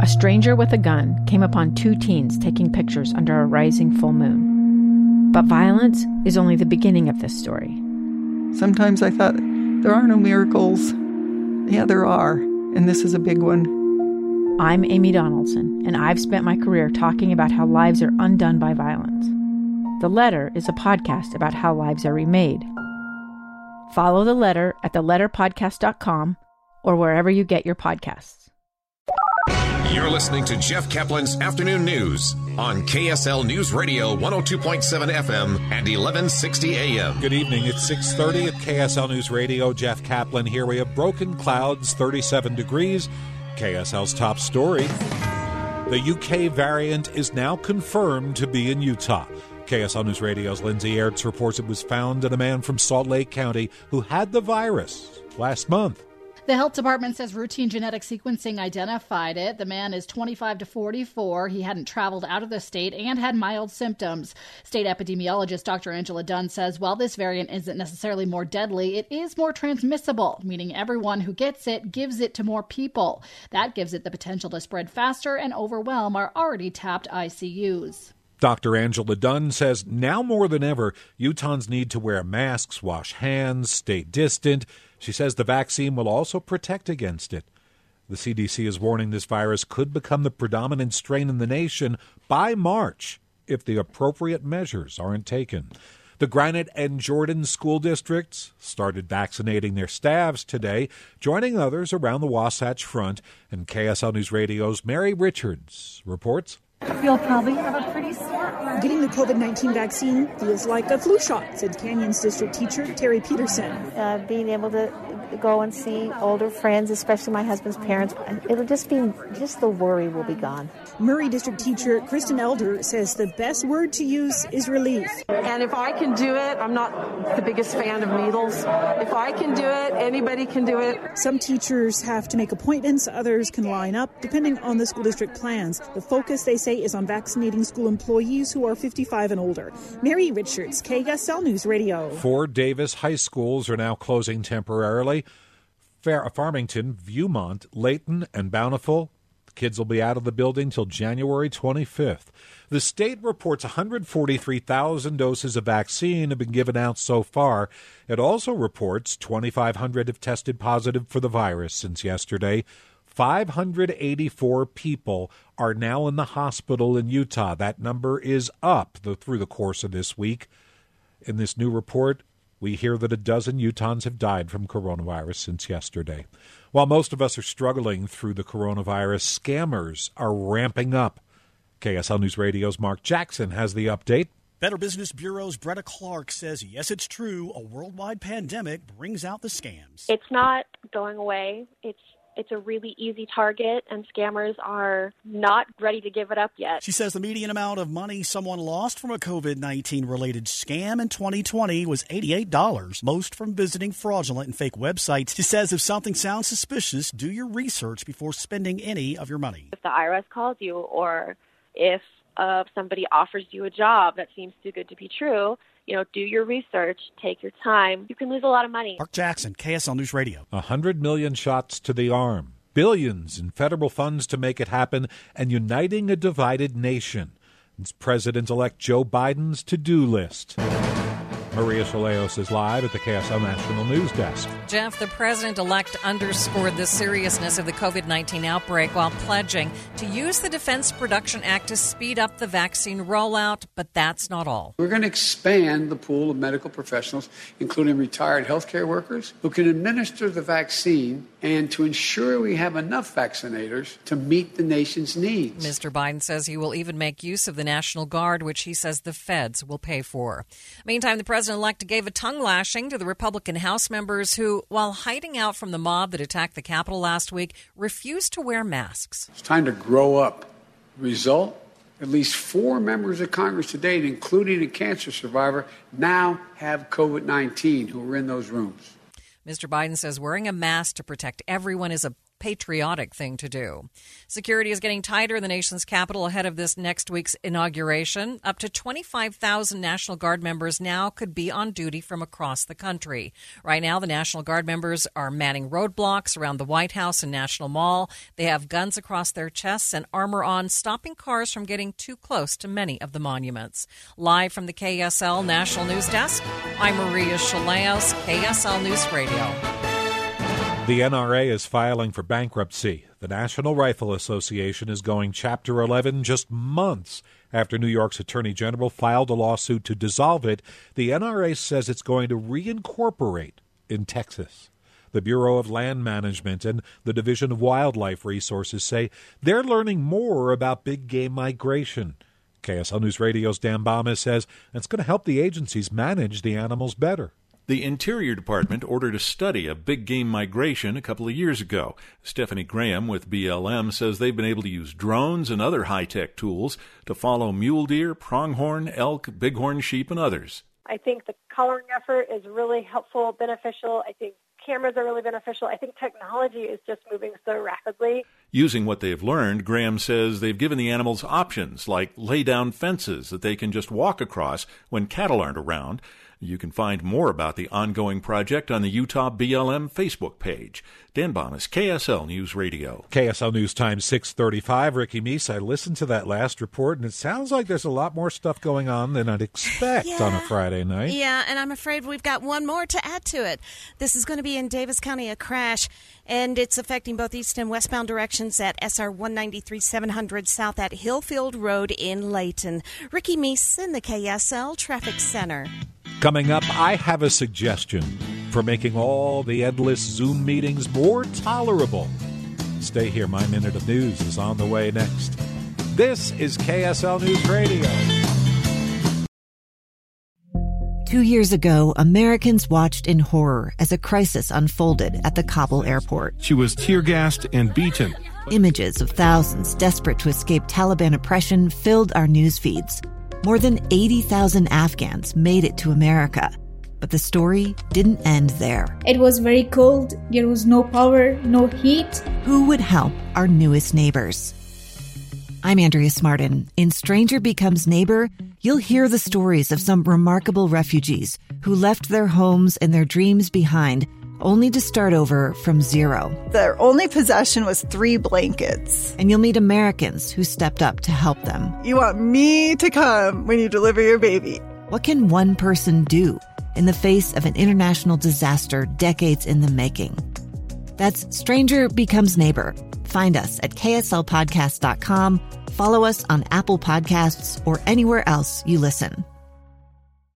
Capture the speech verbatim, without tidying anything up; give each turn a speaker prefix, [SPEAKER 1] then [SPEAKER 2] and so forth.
[SPEAKER 1] a stranger with a gun came upon two teens taking pictures under a rising full moon. But violence is only the beginning of this story.
[SPEAKER 2] Sometimes I thought, there are no miracles. Yeah, there are, and this is a big one.
[SPEAKER 1] I'm Amy Donaldson, and I've spent my career talking about how lives are undone by violence. The Letter is a podcast about how lives are remade. Follow The Letter at the letter podcast dot com or wherever you get your podcasts.
[SPEAKER 3] You're listening to Jeff Kaplan's Afternoon News on K S L News Radio one oh two point seven F M and eleven sixty A M.
[SPEAKER 4] Good evening. It's six thirty at K S L News Radio. Jeff Kaplan here. We have broken clouds, thirty-seven degrees. K S L's top story. The U K variant is now confirmed to be in Utah. K S L News Radio's Lindsay Aerts reports it was found in a man from Salt Lake County who had the virus last month.
[SPEAKER 5] The health department says routine genetic sequencing identified it. The man is twenty-five to forty-four. He hadn't traveled out of the state and had mild symptoms. State epidemiologist Doctor Angela Dunn says while this variant isn't necessarily more deadly, it is more transmissible, meaning everyone who gets it gives it to more people. That gives it the potential to spread faster and overwhelm our already tapped I C Us.
[SPEAKER 4] Doctor Angela Dunn says now more than ever, Utahns need to wear masks, wash hands, stay distant. She says the vaccine will also protect against it. The C D C is warning this virus could become the predominant strain in the nation by March if the appropriate measures aren't taken. The Granite and Jordan school districts started vaccinating their staffs today, joining others around the Wasatch Front. And K S L News Radio's Mary Richards reports.
[SPEAKER 6] You'll probably have a pretty sore arm. Getting the covid nineteen vaccine feels like a flu shot, said Canyons district teacher Terry Peterson.
[SPEAKER 7] Uh, being able to go and see older friends, especially my husband's parents, it'll just be, just the worry will be gone.
[SPEAKER 6] Murray district teacher Kristen Elder says the best word to use is relief.
[SPEAKER 8] And if I can do it, I'm not the biggest fan of needles. If I can do it, anybody can do it.
[SPEAKER 6] Some teachers have to make appointments, others can line up, depending on the school district plans. The focus, they say, is on vaccinating school employees who are fifty-five and older. Mary Richards, K S L News Radio.
[SPEAKER 4] Four Davis high schools are now closing temporarily. Fair, Farmington, Viewmont, Layton, and Bountiful. The kids will be out of the building till January twenty-fifth. The state reports one hundred forty-three thousand doses of vaccine have been given out so far. It also reports twenty-five hundred have tested positive for the virus since yesterday. five hundred eighty-four people are now in the hospital in Utah. That number is up the, through the course of this week. In this new report, we hear that a dozen Utahns have died from coronavirus since yesterday. While most of us are struggling through the coronavirus, scammers are ramping up. K S L News Radio's Mark Jackson has the update.
[SPEAKER 9] Better Business Bureau's Bretta Clark says, yes, it's true, a worldwide pandemic brings out the scams.
[SPEAKER 10] It's not going away. It's It's a really easy target, and scammers are not ready to give it up yet.
[SPEAKER 9] She says the median amount of money someone lost from a covid nineteen related scam in twenty twenty was eighty-eight dollars, most from visiting fraudulent and fake websites. She says if something sounds suspicious, do your research before spending any of your money.
[SPEAKER 10] If the I R S calls you, or if uh, somebody offers you a job that seems too good to be true, you know, do your research, take your time. You can lose a lot of money.
[SPEAKER 9] Mark Jackson, K S L News Radio.
[SPEAKER 4] A hundred million shots to the arm, billions in federal funds to make it happen, and uniting a divided nation. It's President-elect Joe Biden's to-do list. Maria Chaleos is live at the K S L National News Desk.
[SPEAKER 11] Jeff, the president-elect underscored the seriousness of the covid nineteen outbreak while pledging to use the Defense Production Act to speed up the vaccine rollout, but that's not all.
[SPEAKER 12] We're going to expand the pool of medical professionals, including retired healthcare workers, who can administer the vaccine and to ensure we have enough vaccinators to meet the nation's needs.
[SPEAKER 11] Mister Biden says he will even make use of the National Guard, which he says the feds will pay for. Meantime, the president-elect gave a tongue lashing to the Republican House members who, while hiding out from the mob that attacked the Capitol last week, refused to wear masks.
[SPEAKER 12] It's time to grow up. Result? At least four members of Congress to date, including a cancer survivor, now have covid nineteen who were in those rooms.
[SPEAKER 11] Mister Biden says wearing a mask to protect everyone is a patriotic thing to do. Security is getting tighter in the nation's capital ahead of this next week's inauguration. Up to twenty-five thousand National Guard members now could be on duty from across the country. Right now, the National Guard members are manning roadblocks around the White House and National Mall. They have guns across their chests and armor on, stopping cars from getting too close to many of the monuments. Live from the K S L National News Desk, I'm Maria Chaleos, K S L News Radio.
[SPEAKER 4] The N R A is filing for bankruptcy. The National Rifle Association is going Chapter eleven just months after New York's Attorney General filed a lawsuit to dissolve it. The N R A says it's going to reincorporate in Texas. The Bureau of Land Management and the Division of Wildlife Resources say they're learning more about big game migration. K S L News Radio's Dan Bama says it's going to help the agencies manage the animals better.
[SPEAKER 13] The Interior Department ordered a study of big game migration a couple of years ago. Stephanie Graham with B L M says they've been able to use drones and other high-tech tools to follow mule deer, pronghorn, elk, bighorn sheep, and others.
[SPEAKER 14] I think the coloring effort is really helpful, beneficial. I think cameras are really beneficial. I think technology is just moving so rapidly.
[SPEAKER 13] Using what they've learned, Graham says they've given the animals options like lay down fences that they can just walk across when cattle aren't around. You can find more about the ongoing project on the Utah B L M Facebook page. Dan Bomas, K S L News Radio.
[SPEAKER 4] K S L News Time six thirty-five. Ricky Meese, I listened to that last report, and it sounds like there's a lot more stuff going on than I'd expect
[SPEAKER 15] yeah.
[SPEAKER 4] on a Friday night.
[SPEAKER 15] Yeah, and I'm afraid we've got one more to add to it. This is going to be in Davis County, a crash, and it's affecting both east and westbound directions at S R one ninety-three seven hundred south at Hillfield Road in Layton. Ricky Meese in the K S L Traffic Center.
[SPEAKER 4] Coming up, I have a suggestion for making all the endless Zoom meetings more tolerable. Stay here. My Minute of News is on the way next. This is K S L News Radio.
[SPEAKER 16] Two years ago, Americans watched in horror as a crisis unfolded at the Kabul airport.
[SPEAKER 17] She was tear-gassed and beaten.
[SPEAKER 16] Images of thousands desperate to escape Taliban oppression filled our news feeds. More than eighty thousand Afghans made it to America. But the story didn't end there.
[SPEAKER 18] It was very cold. There was no power, no heat.
[SPEAKER 16] Who would help our newest neighbors? I'm Andrea Smartin. In Stranger Becomes Neighbor, you'll hear the stories of some remarkable refugees who left their homes and their dreams behind, only to start over from zero.
[SPEAKER 19] Their only possession was three blankets.
[SPEAKER 16] And you'll meet Americans who stepped up to help them.
[SPEAKER 19] You want me to come when you deliver your baby.
[SPEAKER 16] What can one person do in the face of an international disaster decades in the making? That's Stranger Becomes Neighbor. Find us at K S L podcast dot com. Follow us on Apple Podcasts or anywhere else you listen.